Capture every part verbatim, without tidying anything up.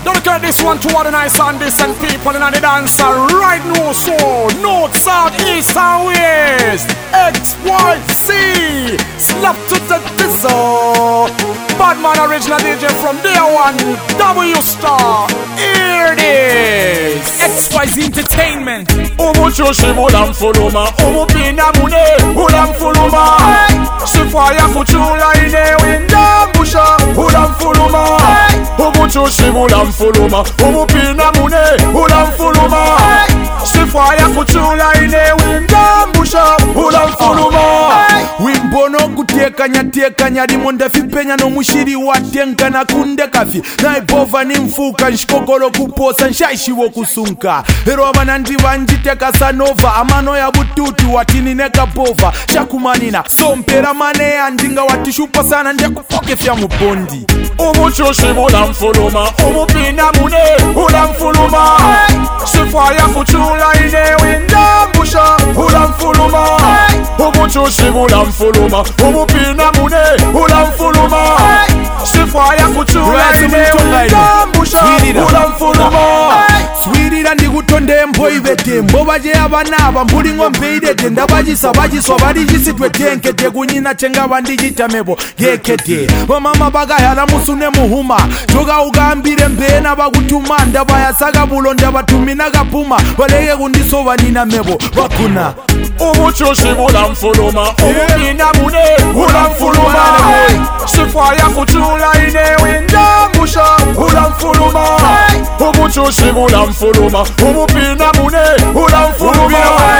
Dedicate this one to all the nice and decent people in the dancer right now, so north, south, east and west. X, Y, Z, slap to the dizzle. Badman original D J from day one, W Star. Here it is, X Y Z Entertainment. Umu chushi mulam fuluma, umu pina mune, ulam fuluma. Sifaya kuchula ine winda musha, ulam fuluma. Umu chushi mulam fuluma, umu pina mune, ulam fuluma. Sifaya kuchula ine winda musha, ulam fuluma. Wimbono kutekanya tekanya limonda fipenya no mushiri watenga na kunde kafi na ibova ni mfuka nshikokolo kuposa nshaishi wo kusunka ero abanandi banjiteka sanova amano ya bututu watini neka pova chakumanina sompera mane andinga watishupa sana ndia kupoke fya mupondi umuchushi mulamfuluma umupina mune ulamfuluma sifaya kuchula ine winda musha ulamfuluma umuchushi mulamfuluma umupina mune ulamfuluma sifaya kuchula ine winda musha ulamfuluma swirira ndikutonde mboivete mbovaje avanava mbuli ng'ombe idete ndavajisa vajiswa valijisitwe tenkete kunyina chenga vandijitamebo ngekete vamama vakayala musune muhuma joka ukambire mbena vakutuma ndavayasaka vulo ndavatumina kapuma valeke kundisova nina mebo vakuna umuchushi mulamfuluma umupina mune ulamfuluma sifaya kuchula ine winda musha ulamfuluma umuchushi mulamfuluma umupina mune ulamfuluma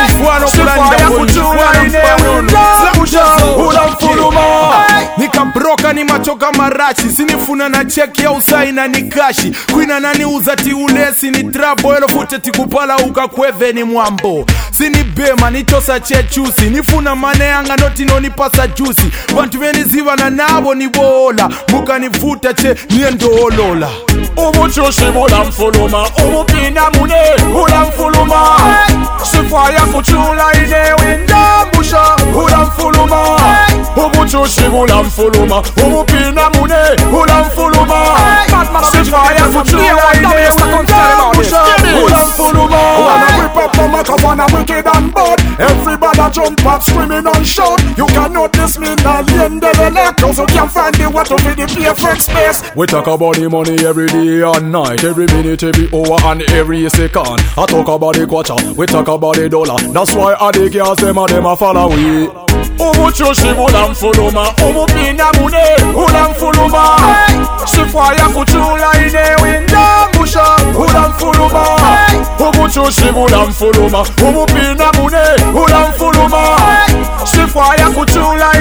sifaya kuchula ine winda musha ulamfuluma nikabroka ni machoka marashi sinifuna na cheki ya usaina ni kashi kwina nani uzati ulesi ni trabo elo fute tikupala ukakweve ni mwambo sini bema nitosa chechusi nifuna mane yanga noti no nipasa juicy bantu beniziva na nabo ni bola muka nivuta che niendo olola umuchushi mulamfuluma umupina mune ulamfuluma sifaya kuchula ine winda musha ulamfuluma umuchushi mulamfuluma umupina mune ulamfuluma sifaya kuchula ine winda musha ulamfuluma wanna rip up the mic, I wanna wicked and bad. Everybody jump up, screaming and shout. You cannot diss me, not the end of the neck. Cause you can't find the water for the perfect space. We talk about the money every day and night, every minute, every hour and every second. I talk about the kwacha, we talk about the dollar. That's why all the girls, them and them a follow we. Umuchushi mulamfuluma, umupina mune ulamfuluma sifaya kuchula ine winda musha ulamfuluma umuchushi mulamfuluma, umupina mune ulamfuluma sifaya kuchula